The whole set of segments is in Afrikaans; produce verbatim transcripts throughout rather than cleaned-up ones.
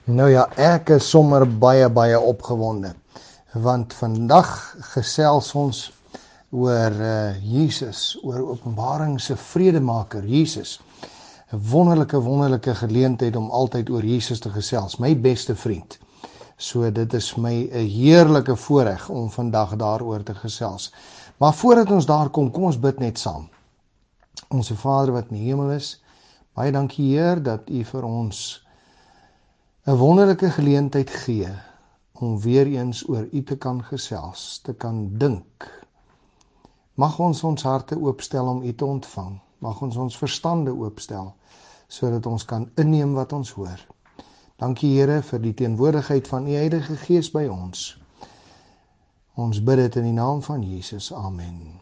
Nou ja, ek is sommer baie, baie opgewonde, want vandag gesels ons oor uh, Jesus, oor Openbaring se vredemaker, Jesus. 'n Wonderlike, wonderlike geleentheid om altyd oor Jesus te gesels, my beste vriend. So dit is my 'n heerlike voorreg om vandag daaroor te gesels. Maar voordat ons daar kom, kom ons bid net saam. Onse Vader wat in die hemel is, baie dankie Heer dat U vir ons 'n wonderlike geleentheid gee om weer eens oor U te kan gesels, te kan dink. Mag ons ons harte oopstel om U te ontvang. Mag ons ons verstande oopstel, sodat ons kan inneem wat ons hoor. Dankie Here vir die teenwoordigheid van U Heilige Gees by ons. Ons bid dit in die naam van Jesus. Amen.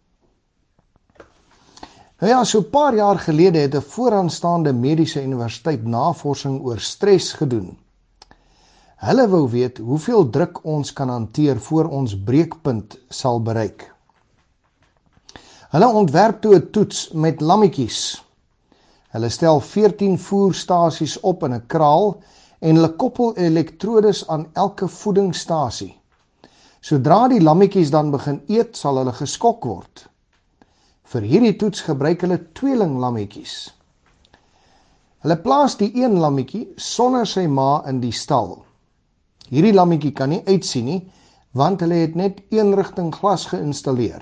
Nou ja, so 'n paar jaar gelede het 'n vooraanstaande mediese universiteit navorsing oor stres gedoen. Hulle wou weet hoeveel druk ons kan hanteer voor ons breekpunt sal bereik. Hulle ontwerp toe 'n toets met lammetjies. Hulle stel veertien voerstasies op in 'n kraal en hulle koppel elektrodes aan elke voedingsstasie. Sodra die lammetjies dan begin eet, sal hulle geskok word. Vir hierdie toets gebruik hulle tweeling lammetjies. Hulle plaas die een lammetjie sonder sy ma in die stal. Hierdie lammetjie kan nie uitsien nie, want hulle het net een rigting glas geïnstalleer.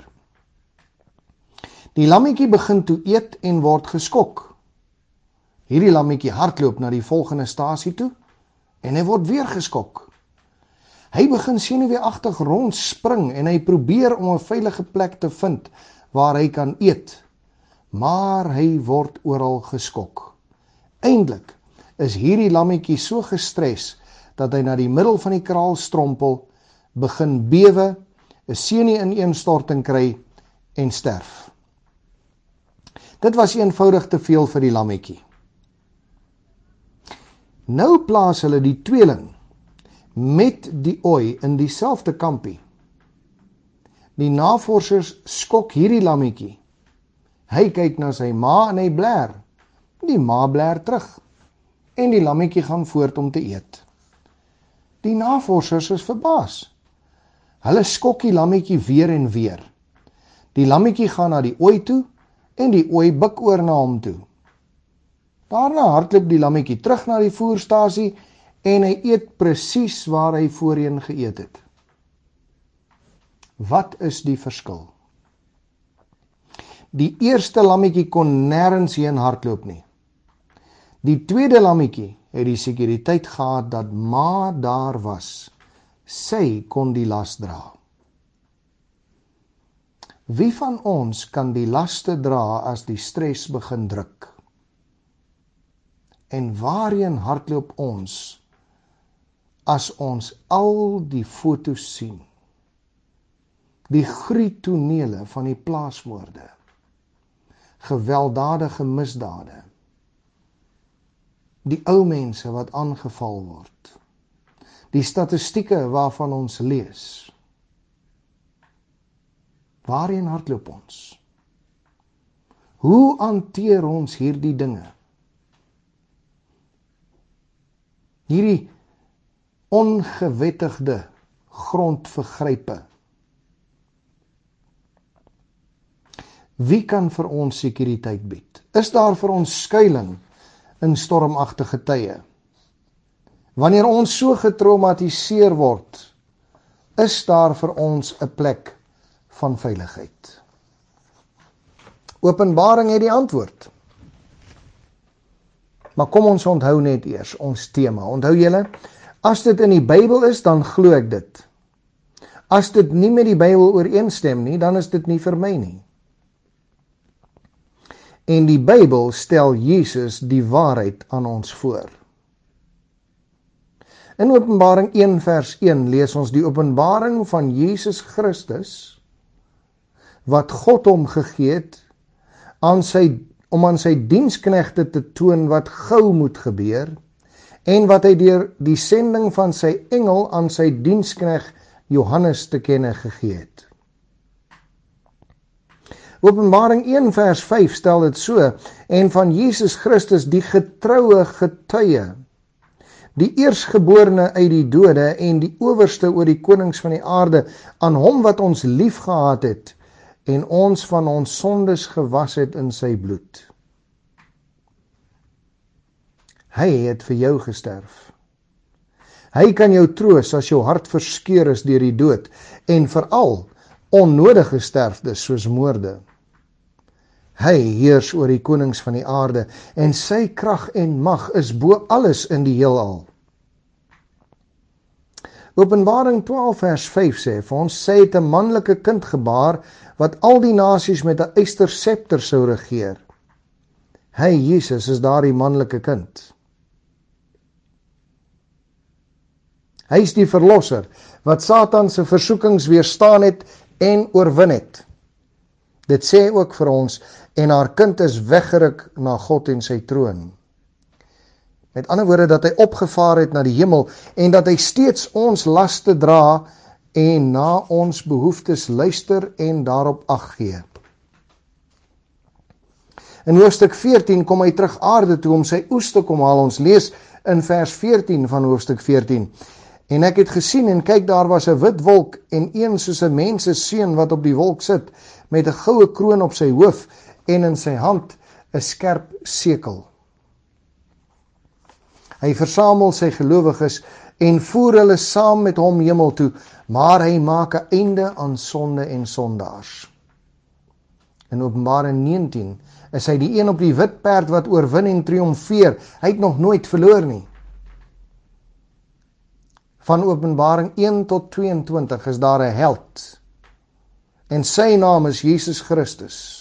Die lammetjie begin toe eet en word geskok. Hierdie lammetjie hardloop na die volgende stasie toe en hy word weer geskok. Hy begin senuweeagtig rondspring en hy probeer om 'n veilige plek te vind waar hy kan eet, maar hy word oral geskok. Eindelik is hierdie lammetjie so gestres dat hy na die middel van die kraal strompel, begin bewe, 'n senuweeinstorting kry en sterf. Dit was eenvoudig te veel vir die lammetjie. Nou plaas hulle die tweeling met die ooi in dieselfde kampie. Die navorsers skok hierdie lammetjie. Hy kyk na sy ma en hy blær. Die ma blær terug. En die lammetjie gaan voort om te eet. Die navorsers is verbaas. Hulle skok die lammetjie weer en weer. Die lammetjie gaan na die ooi toe en die ooi buk oor na hom toe. Daarna hardloop die lammetjie terug na die voerstasie en hy eet presies waar hy voorheen geëet het. Wat is die verskil? Die eerste lammetjie kon nêrens heen hardloop nie. Die tweede lammetjie het die sekuriteit gehad dat ma daar was. Sy kon die las dra. Wie van ons kan die laste dra as die stres begin druk? En waarheen hardloop ons as ons al die foto's sien? Die gruweltonele van die plaasmoorde, gewelddadige misdade, die ou mense wat aangeval word, die statistieke waarvan ons lees. Waarheen hardloop ons? Hoe hanteer ons hierdie dinge? Hierdie ongewettigde grondvergrype. Wie kan vir ons sekuriteit bied? Is daar vir ons skuiling in stormagtige tye? Wanneer ons so getraumatiseer word, is daar vir ons 'n plek van veiligheid? Openbaring het die antwoord. Maar kom ons onthou net eers ons tema. Onthou julle, as dit in die Bybel is, dan glo ek dit. As dit nie met die Bybel ooreenstem nie, dan is dit nie vir my nie. En die Bybel stel Jesus die waarheid aan ons voor. In Openbaring een vers een lees ons die openbaring van Jesus Christus, wat God hom gegee het, aan sy, om aan sy diensknegte te toon wat gou moet gebeur, en wat hy deur die sending van sy engel aan sy dienskneg Johannes te kenne gegee het. Openbaring een vers vyf stel dit so, en van Jesus Christus die getroue getuie, die eersgeborene uit die dode en die owerste oor die konings van die aarde, aan hom wat ons lief gehad het en ons van ons sondes gewas het in sy bloed. Hy het vir jou gesterf. Hy kan jou troos as jou hart verskeur is deur die dood en veral onnodige sterftes soos moorde. Hy heers oor die konings van die aarde en sy krag en mag is bo alles in die heelal. Openbaring twaalf vers vyf sê vir ons, sy het 'n manlike kind gebaar wat al die nasies met 'n yster scepter sou regeer. Hy, Jesus, is daardie manlike kind. Hy is die verlosser wat Satan se versoekings weerstaan het en oorwin het. Dit sê ook vir ons, en haar kind is weggeruk na God en sy troon. Met ander woorde, dat hy opgevaar het na die hemel en dat hy steeds ons laste dra en na ons behoeftes luister en daarop ag gee. In hoofstuk veertien kom hy terug aarde toe om sy oes te kom haal. Ons lees in vers veertien van hoofstuk veertien. En ek het gesien en kyk, daar was 'n wit wolk en een soos 'n mens se seun wat op die wolk sit met 'n goue kroon op sy hoof en in sy hand 'n skerp sekel. Hy versamel sy gelowiges en voer hulle saam met hom hemel toe, maar hy maak 'n einde aan sonde en sondaars. In Openbaring negentien is hy die een op die wit perd wat oorwin en triomfeer. Hy het nog nooit verloor nie. Van Openbaring een tot tweeëntwintig is daar 'n held en sy naam is Jesus Christus.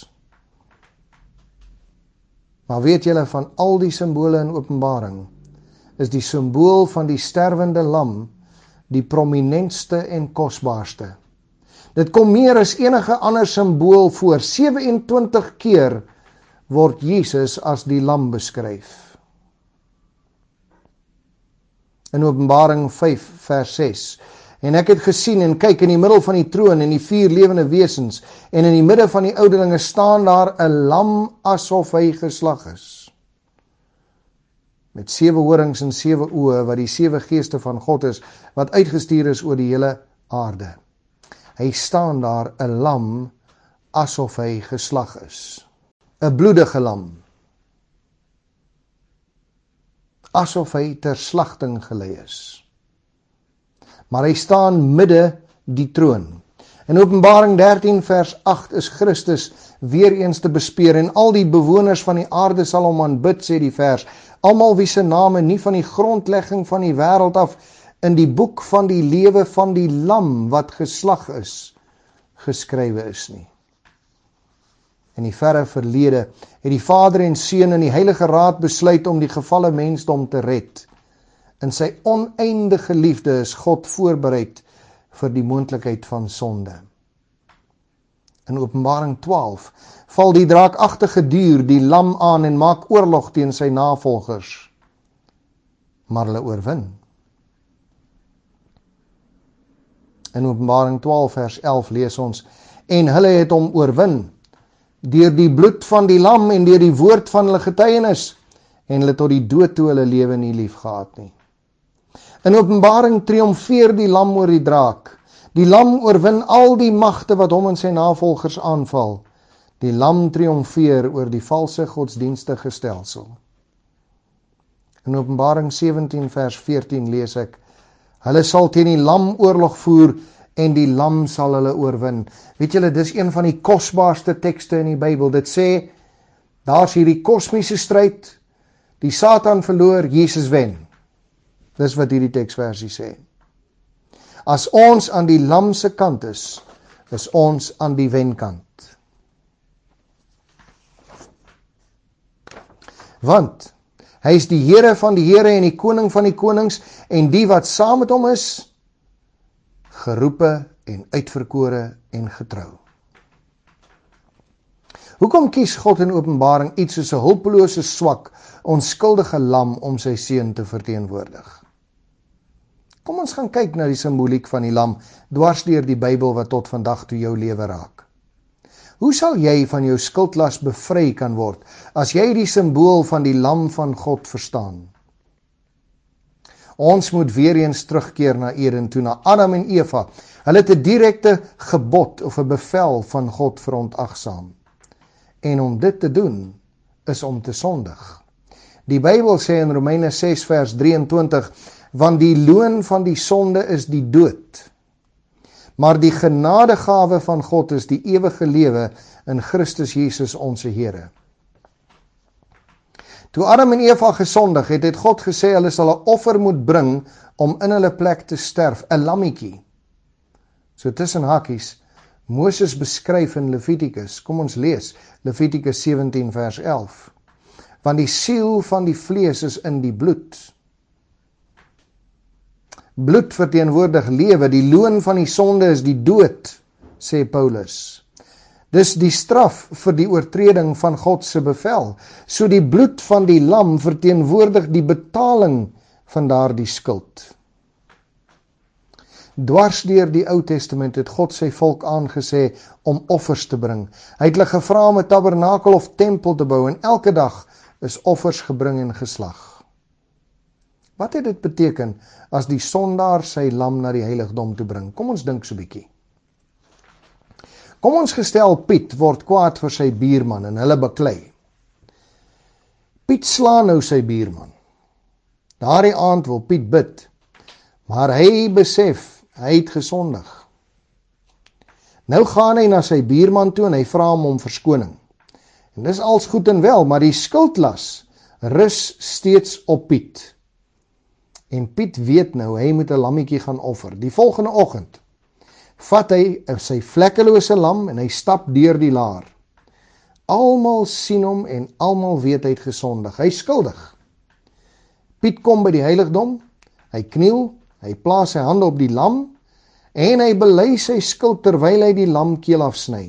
Maar weet julle, van al die simbole in Openbaring is die simbool van die sterwende lam die prominentste en kosbaarste. Dit kom meer as enige ander simbool voor. sewe-en-twintig keer word Jesus as die lam beskryf. In Openbaring vyf vers ses. En ek het gesien en kyk, in die middel van die troon en die vier lewende wesens en in die midde van die ouderlinge staan daar 'n lam asof hy geslag is. Met sewe horings en sewe oë, wat die sewe geeste van God is, wat uitgestuur is oor die hele aarde. Hy staan daar, 'n lam asof hy geslag is. 'n bloedige lam. Asof hy ter slagting gelei is. Maar hy staan midde die troon. In Openbaring dertien vers agt is Christus weer eens te bespeer en al die bewoners van die aarde sal hom aanbid, sê die vers. Almal wie se name nie van die grondlegging van die wêreld af in die boek van die lewe van die lam wat geslag is, geskrywe is nie. In die verre verlede het die Vader en Seun in die Heilige Raad besluit om die gefalle mensdom te red. In sy oneindige liefde is God voorbereid vir die moontlikheid van sonde. In Openbaring twaalf val die draakagtige dier die lam aan en maak oorlog teen sy navolgers. Maar hulle oorwin. In Openbaring twaalf vers elf lees ons, en hulle het hom oorwin deur die bloed van die lam en deur die woord van hulle getuienis, en hulle tot die dood toe hulle lewe nie lief gehad nie. In Openbaring triomfeer die lam oor die draak. Die lam oorwin al die magte wat hom en sy navolgers aanval. Die lam triomfeer oor die valse godsdienstige stelsel. In Openbaring sewentien vers veertien lees ek, hulle sal teen die lam oorlog voer en die lam sal hulle oorwin. Weet julle, dis een van die kosbaarste tekste in die Bybel. Dit sê, daar's hierdie kosmiese stryd, die Satan verloor, Jesus wen. Dis wat hierdie teksversie sê. As ons aan die lam se kant is, is ons aan die wenkant. Want hy is die Here van die Here en die Koning van die konings, en die wat saam met hom is, geroepe en uitverkore en getrou. Hoekom kies God in Openbaring iets soos 'n hulpelose, swak, onskuldige lam om sy seun te verteenwoordig? Kom ons gaan kyk na die simboliek van die lam dwars deur die Bybel wat tot vandag toe jou lewe raak. Hoe sal jy van jou skuldlas bevry kan word as jy die simbool van die lam van God verstaan? Ons moet weer eens terugkeer na Eden toe, na Adam en Eva. Hulle het 'n direkte gebod of 'n bevel van God verontagsaam. En om dit te doen, is om te sondig. Die Bybel sê in Romeine ses vers drieëntwintig, want die loon van die sonde is die dood. Maar die genadegawe van God is die ewige lewe in Christus Jesus onze Here. Toe Adam en Eva gesondig het, het God gesê hulle sal 'n offer moet bring om in hulle plek te sterf, 'n lammetjie. So tussen hakies, Moses beskryf in Levitikus, kom ons lees, Levitikus sewentien vers elf. Want die siel van die vlees is in die bloed. Bloed verteenwoordig lewe, die loon van die sonde is die dood, sê Paulus. Dis die straf vir die oortreding van God se bevel. So die bloed van die lam verteenwoordig die betaling van daardie skuld. Dwars deur die Ou Testament het God sy volk aangesê om offers te bring. Hy het hulle gevra om 'n tabernakel of tempel te bou en elke dag is offers gebring en geslag. Wat het dit beteken as die sondaar sy lam na die heiligdom toe bring? Kom ons dink so 'n bietjie. Kom ons gestel Piet word kwaad vir sy buurman en hulle beklei. Piet slaan nou sy buurman. Daardie aand wil Piet bid, maar hy besef hy het gesondig. Nou gaan hy na sy buurman toe en hy vra hom om verskoning. En dis als goed en wel, maar die skuldlas rus steeds op Piet. En Piet weet nou, hy moet 'n lammetjie gaan offer. Die volgende oggend vat hy sy vlekkelose lam en hy stap deur die laar. Almal sien hom en almal weet hy het gesondig. Hy is skuldig. Piet kom by die heiligdom, hy kniel, hy plaas sy hande op die lam en hy bely sy skuld terwyl hy die lam keel afsny.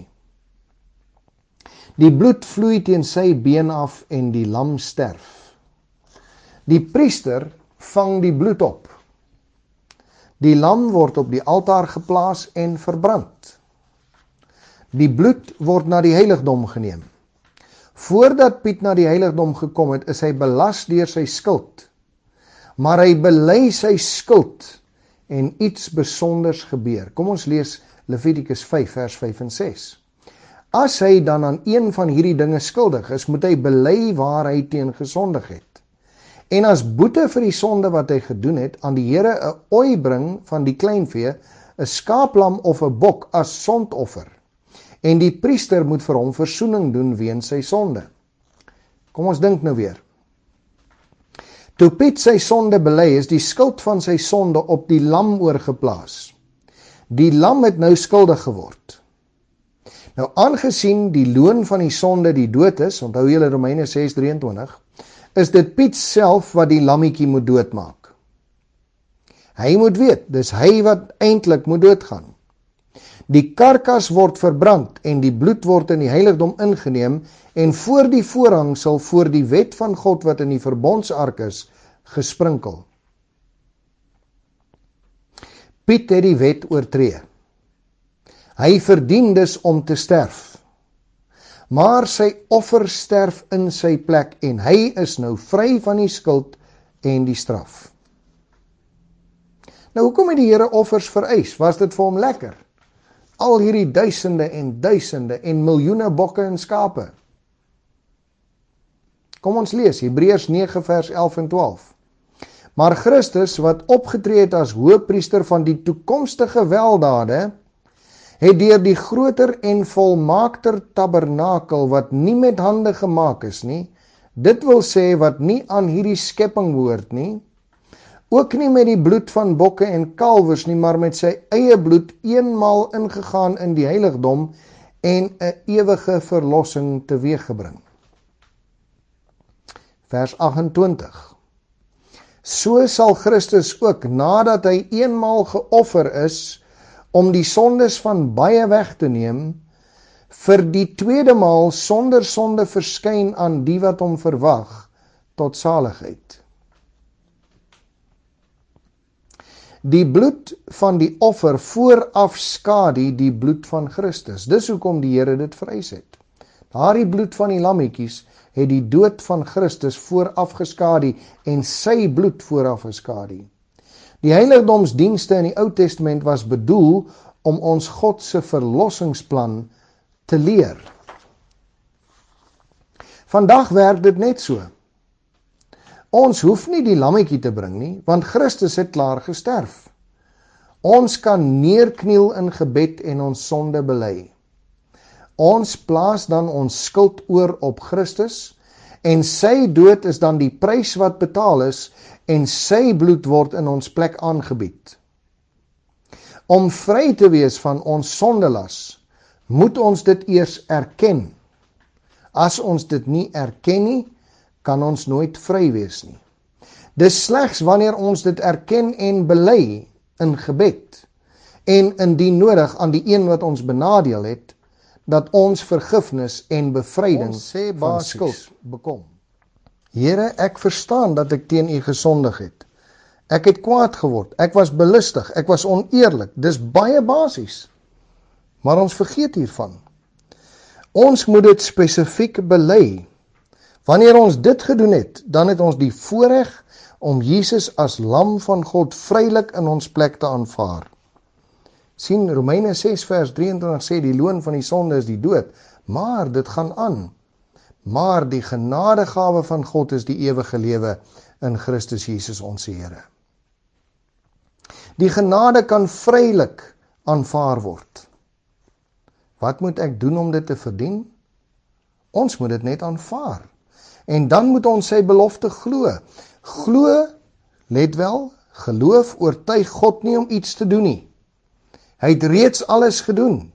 Die bloed vloei teen sy been af en die lam sterf. Die priester vang die bloed op. Die lam word op die altaar geplaas en verbrand. Die bloed word na die heiligdom geneem. Voordat Piet na die heiligdom gekom het, is hy belas deur sy skuld. Maar hy bely sy skuld en iets besonders gebeur. Kom ons lees Levitikus vyf vers vyf en ses. As hy dan aan een van hierdie dinge skuldig is, moet hy bely waar hy teen gesondig het. En as boete vir die sonde wat hy gedoen het, aan die Here 'n ooi bring van die kleinvee, 'n skaaplam of 'n bok as sondoffer. En die priester moet vir hom versoening doen weens sy sonde. Kom ons dink nou weer. Toe Piet sy sonde bely, is die skuld van sy sonde op die lam oorgeplaas. Die lam het nou skuldig geword. Nou aangesien die loon van die sonde die dood is, onthou julle Romeine ses drieëntwintig, is dit Piet self wat die lammetjie moet doodmaak. Hy moet weet, dis hy wat eintlik moet doodgaan. Die karkas word verbrand en die bloed word in die heiligdom ingeneem en voor die voorhang sal voor die wet van God wat in die verbondsark is, gesprinkel. Piet het die wet oortree. Hy verdien dus om te sterf. Maar sy offer sterf in sy plek en hy is nou vry van die skuld en die straf. Nou hoekom het die Here offers vereis? Was dit vir hom lekker? Al hierdie duisende en duisende en miljoene bokke en skape. Kom ons lees Hebreërs nege vers elf en twaalf. Maar Christus wat opgetree het as hoëpriester van die toekomstige weldade, het deur die groter en volmaakter tabernakel wat nie met hande gemaak is nie, dit wil sê wat nie aan hierdie skepping behoort nie, ook nie met die bloed van bokke en kalwers nie, maar met sy eie bloed eenmaal ingegaan in die heiligdom en 'n ewige verlossing teweeggebring. Vers agt-en-twintig. So sal Christus ook nadat hy eenmaal geoffer is om die sondes van baie weg te neem, vir die tweede maal sonder sonde verskyn aan die wat hom verwag tot saligheid. Die bloed van die offer vooraf skadu die bloed van Christus. Dis hoekom die Here dit vereis het. Daardie bloed van die lammetjies het die dood van Christus vooraf geskadu en sy bloed vooraf geskadu. Die heiligdomsdienste in die Ou Testament was bedoel om ons God se verlossingsplan te leer. Vandag werk dit net so. Ons hoef nie die lammetjie te bring nie, want Christus het klaar gesterf. Ons kan neerkniel in gebed en ons sonde bely. Ons plaas dan ons skuld oor op Christus, en sy dood is dan die prys wat betaal is, en sy bloed word in ons plek aangebied. Om vry te wees van ons sondelas, moet ons dit eers erken. As ons dit nie erken nie, kan ons nooit vry wees nie. Dis slegs wanneer ons dit erken en bely in gebed, en indien nodig aan die een wat ons benadeel het, dat ons vergifnis en bevryding van skuld bekom. Here, ek verstaan dat ek teen U gesondig het. Ek het kwaad geword, ek was belistig, ek was oneerlik, dis baie basies. Maar ons vergeet hiervan. Ons moet dit spesifiek bely. Wanneer ons dit gedoen het, dan het ons die voorreg om Jesus as lam van God vrylik in ons plek te aanvaar. Sien, Romeine ses vers drieëntwintig sê die loon van die sonde is die dood, maar dit gaan aan. Maar die genadegawe van God is die ewige lewe in Christus Jesus ons Here. Die genade kan vrylik aanvaar word. Wat moet ek doen om dit te verdien? Ons moet dit net aanvaar. En dan moet ons sy belofte glo. Glo, let wel, geloof oortuig God nie om iets te doen nie. Hy het reeds alles gedoen.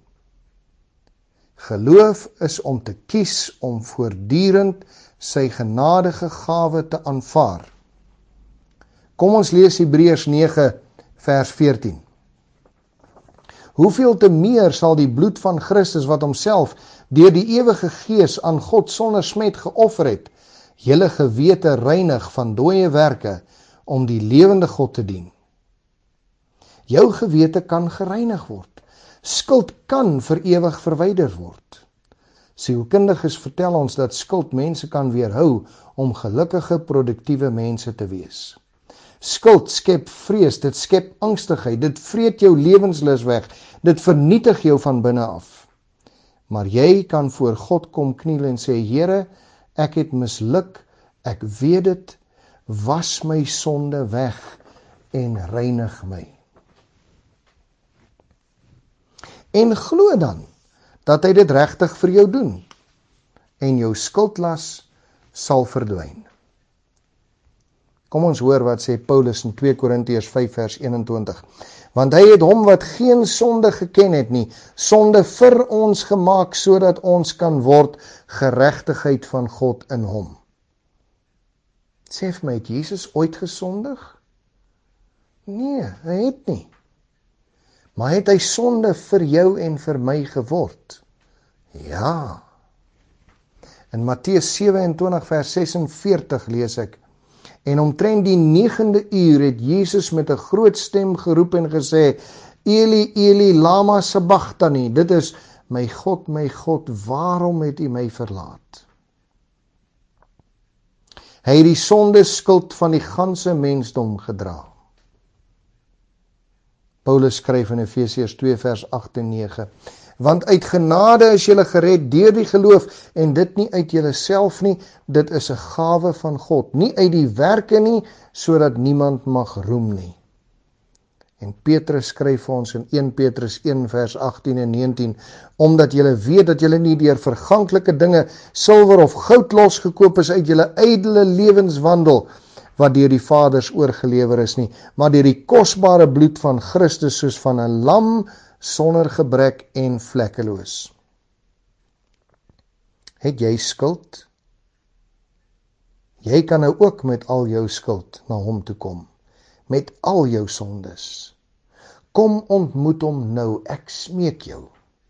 Geloof is om te kies om voortdurend sy genadige gawe te aanvaar. Kom ons lees Hebreërs nege vers veertien. Hoeveel te meer sal die bloed van Christus wat homself deur die ewige Gees aan God sonder smet geoffer het, julle gewete reinig van dooie werke om die lewende God te dien. Jou gewete kan gereinig word. Skuld kan vir ewig verwyder word. Sielkundiges vertel ons dat skuld mense kan weerhou om gelukkige, produktiewe mense te wees. Skuld skep vrees, dit skep angstigheid, dit vreet jou lewenslus weg, dit vernietig jou van binne af. Maar jy kan voor God kom kniel en sê, Here, ek het misluk, ek weet dit, was my sonde weg en reinig my. En glo dan, dat hy dit regtig vir jou doen, en jou skuldlas sal verdwyn. Kom ons hoor wat sê Paulus in twee Korintiërs vyf vers eenentwintig. Want hy het hom wat geen sonde geken het nie, sonde vir ons gemaak, sodat ons kan word geregtigheid van God in hom. Sê vir my, het Jesus ooit gesondig? Nee, hy het nie. Maar het hy sonde vir jou en vir my geword? Ja. In Matteus sewe-en-twintig vers ses-en-veertig lees ek, en omtrent die negende uur het Jesus met 'n groot stem geroep en gesê, Eli, Eli, lama sabachthani, dit is, my God, my God, waarom het U my verlaat? Hy het die sonde skuld van die ganse mensdom gedra. Paulus skryf in Efesiërs twee vers agt en nege, want uit genade is julle gered deur die geloof, en dit nie uit julle self nie, dit is 'n gawe van God, nie uit die werke nie, sodat niemand mag roem nie. En Petrus skryf vir ons in een Petrus een vers agttien en negentien, omdat julle weet dat julle nie deur verganklike dinge, silwer of goud losgekoop is uit julle ydelle lewenswandel, wat deur die Vaders oorgelewer is nie, maar deur die kosbare bloed van Christus, soos van 'n lam sonder gebrek en vlekkeloos. Het jy skuld? Jy kan nou ook met al jou skuld na hom toe kom, met al jou sondes. Kom ontmoet hom nou, ek smeek jou.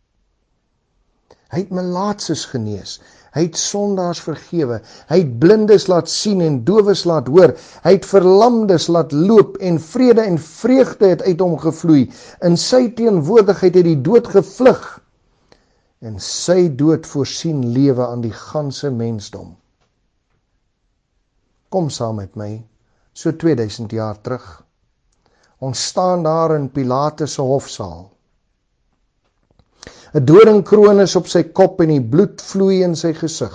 Hy het melaatses genees, hy het sondaars vergewe, hy het blindes laat sien en dowes laat hoor, hy het verlamdes laat loop en vrede en vreugde het uit hom gevloei. In sy teenwoordigheid het die dood gevlug en sy dood voorsien lewe aan die ganse mensdom. Kom saam met my, so tweeduisend jaar terug. Ons staan daar in Pilatus se hofsaal. 'n doringkroon is op sy kop en die bloed vloei in sy gesig.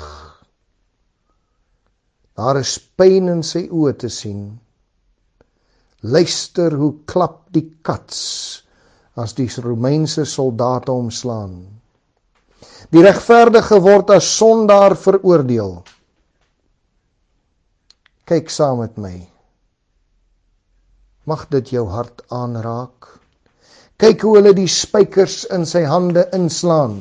Daar is pyn in sy oë te sien. Luister hoe klap die kats as die Romeinse soldate omslaan. Die regverdige word as sondaar veroordeel. Kyk saam met my. Mag dit jou hart aanraak. Kyk hoe hulle die spykers in sy hande inslaan.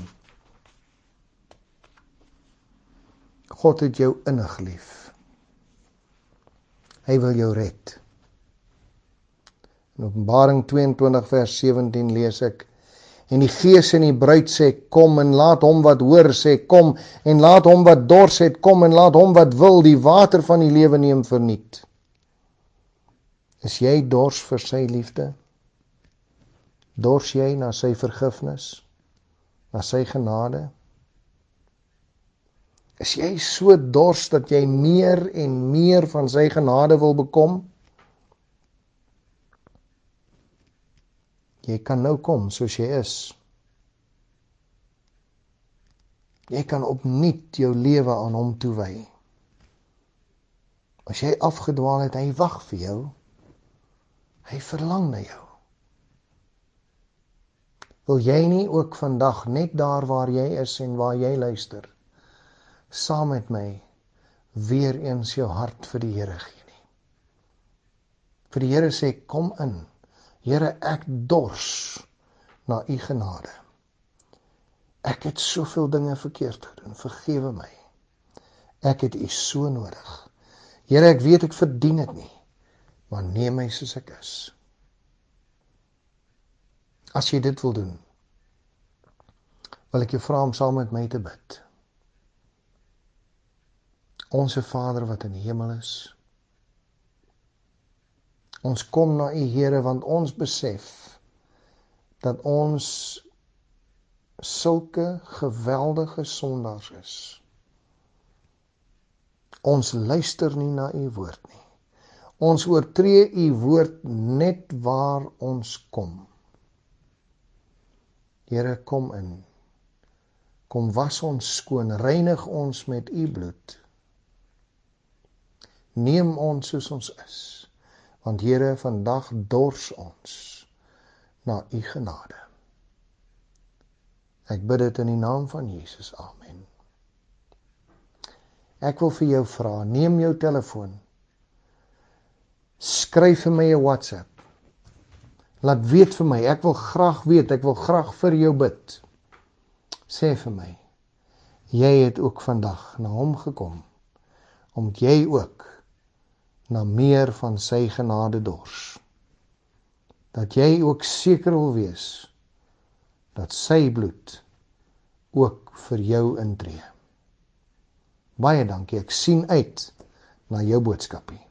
God het jou innig lief. Hy wil jou red. In Openbaring tweeëntwintig vers sewentien lees ek, en die Gees en die bruid sê, kom, en laat hom wat hoor sê, kom, en laat hom wat dors het, kom, en laat hom wat wil die water van die lewe neem verniet. Is jy dors vir sy liefde? Dors jy na sy vergifnis? Na sy genade? Is jy so dors dat jy meer en meer van sy genade wil bekom? Jy kan nou kom soos jy is. Jy kan opnuut jou lewe aan hom toewy. As jy afgedwaal het, hy wag vir jou. Hy verlang na jou. Wil jy nie ook vandag, net daar waar jy is en waar jy luister, saam met my, weer eens jou hart vir die Here gee nie? Vir die Here sê, kom in. Here, ek dors na u genade. Ek het soveel dinge verkeerd gedoen, vergewe my. Ek het u so nodig. Here, ek weet ek verdien dit nie, maar neem my soos ek is. As jy dit wil doen, wil ek jou vra om saam met my te bid. Onse Vader wat in die hemel is, ons kom na u Here, want ons besef dat ons sulke geweldige sondaars is. Ons luister nie na u woord nie. Ons oortree u woord net waar ons kom. Here, kom in. Kom was ons skoon, reinig ons met u bloed. Neem ons soos ons is. Want Here, vandag dors ons na u genade. Ek bid dit in die naam van Jesus. Amen. Ek wil vir jou vra, neem jou telefoon. Skryf vir my 'n WhatsApp. Laat weet vir my, ek wil graag weet, ek wil graag vir jou bid. Sê vir my, jy het ook vandag na hom gekom, omdat jy ook na meer van sy genade dors. Dat jy ook seker wil wees, dat sy bloed ook vir jou intree. Baie dankie, ek sien uit na jou boodskapie.